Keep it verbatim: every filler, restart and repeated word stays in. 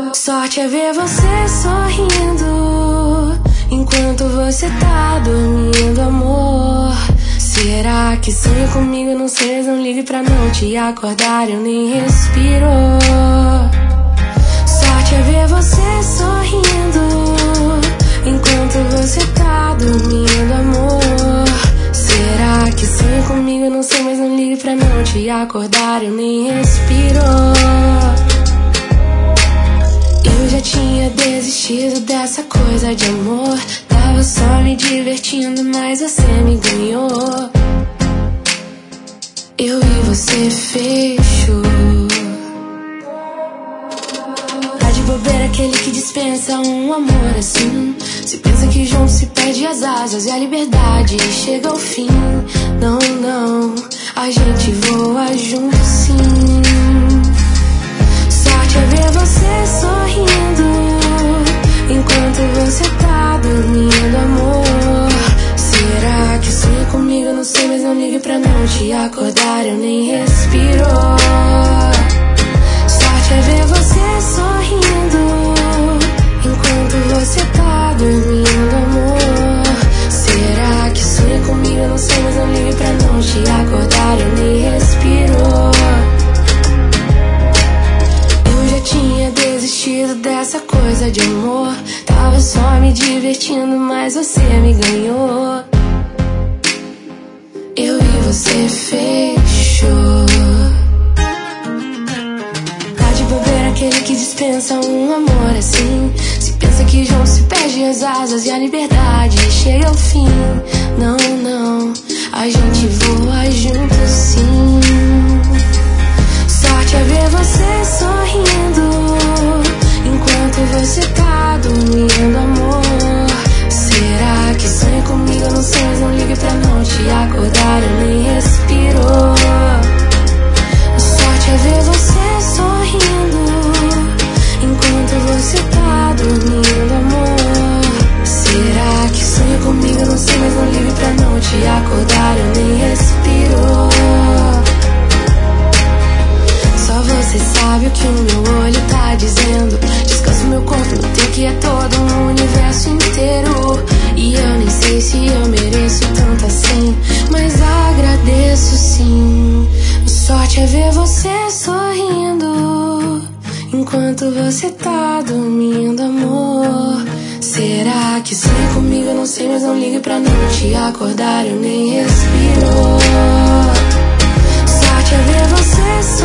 Sorte é ver você sorrindo enquanto você tá dormindo, amor. Será que sonha comigo? Não sei, mas não ligue pra não te acordar, eu nem respiro. Sorte é ver você sorrindo enquanto você tá dormindo, amor. Será que sonha comigo? Não sei, mas não ligue pra não te acordar, eu nem respiro. Eu já tinha desistido dessa coisa de amor. Tava só me divertindo, mas você me ganhou. Eu e você fechou. Tá de bobeira aquele que dispensa um amor assim. Se pensa que junto se perde as asas e a liberdade chega ao fim. Não, não, a gente voa junto sim. Sorte é ver você sorrindo enquanto você tá dormindo, amor. Será que sonha comigo? Não sei, mas não ligue pra não te acordar, eu nem respiro. Sorte é ver você sorrindo enquanto você tá dormindo, amor. Será que sonha comigo? Não sei, mas não ligue pra não te acordar, eu nem respiro. Tinha desistido dessa coisa de amor. Tava só me divertindo, mas você me ganhou. Eu e você fechou. Tá de bobeira aquele que dispensa um amor assim. Se pensa que junto se perde as asas e a liberdade chega ao fim. Não, não, a gente voa junto sim. Sorte é ver você sorrindo enquanto você tá dormindo, amor. Será que sonha comigo? Eu não sei, mas não ligue pra não te acordar, eu nem respiro. Sorte é ver você sorrindo enquanto você tá dormindo, amor. Será que sonha comigo? Eu não sei, mas não ligue pra não te acordar, eu nem respiro. Só você sabe o que o meu olho tá dizendo. Descanso meu corpo no teu, que é todo um universo inteiro. E eu nem sei se eu mereço tanto assim, mas agradeço sim. Sorte é ver você sorrindo enquanto você tá dormindo, amor. Será que sonha comigo? Eu não sei, mas não ligue pra não te acordar, eu nem respiro. Sorte é ver você sorrindo